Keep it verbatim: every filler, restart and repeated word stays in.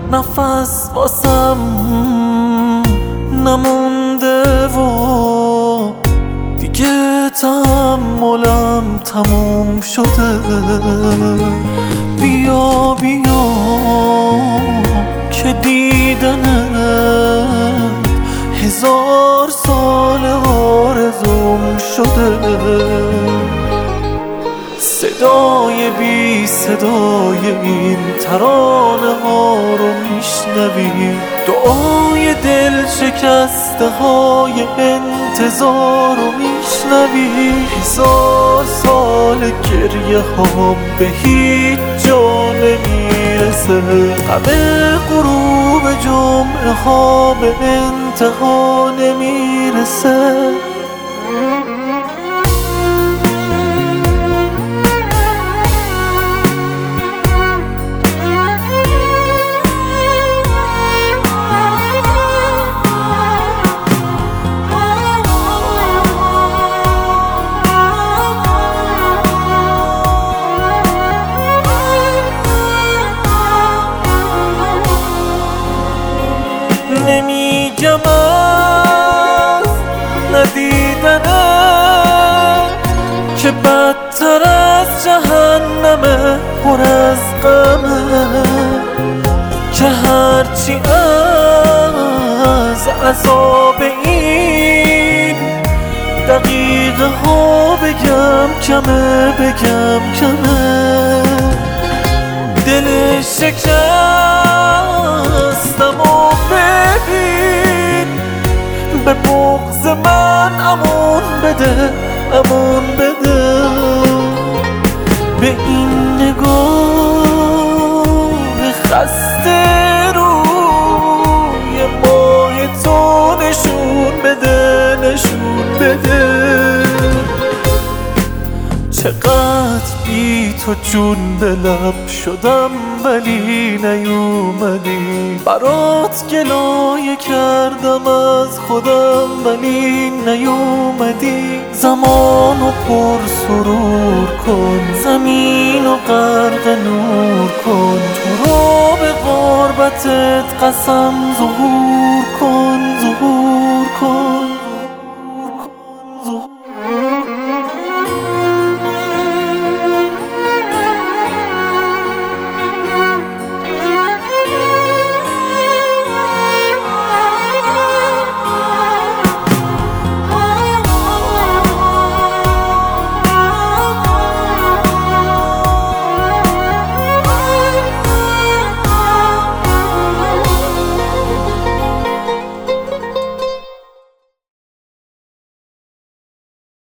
نفس واسم نمونده و دیگه تحملم تموم شده. بیا بیا که دیدنت هزار سال آرزوم شده. صدای بی صدای این ترانه ها رو میشنوی، دعای دل شکسته های انتظار رو میشنوی. هزار سال گریه ها به هیچ جا نمیرسه، همه غروب جمعه ها به انتها نمیرسه. نمیگم از ندیدنه که بدتر از جهنمه، پر از غمه، که هرچی از عذاب این دقیقه ها بگم کمه، بگم کمه. دل شکستم و ببین، به بغض من امون بده، امون بده. به این نگاه خسته روی ماه تو نشون بده، نشون بده. چقدر بی تو جون به لب شدم ولی نیومدی، برات گلایه کردم از خودم ولی نیومدی. زمانو پر سرور کن، زمینو غرق نور کن، تو رو به غربتت قسم ظهور کن، ظهور کن.